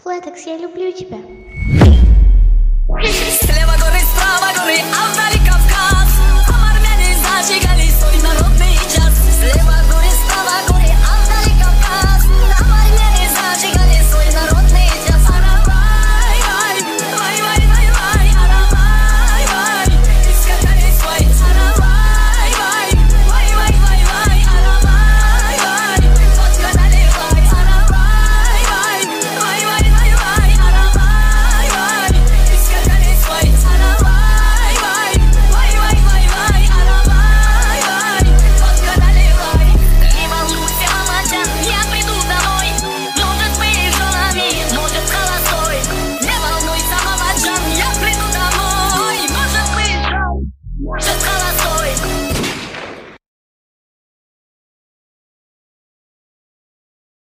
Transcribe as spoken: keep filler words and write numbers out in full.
Флетекс, я люблю тебя. Слева горы, справа горы, а вдали Кавказ. Армяне зажигали свой народный час. Слева горы, справа горы, а вдали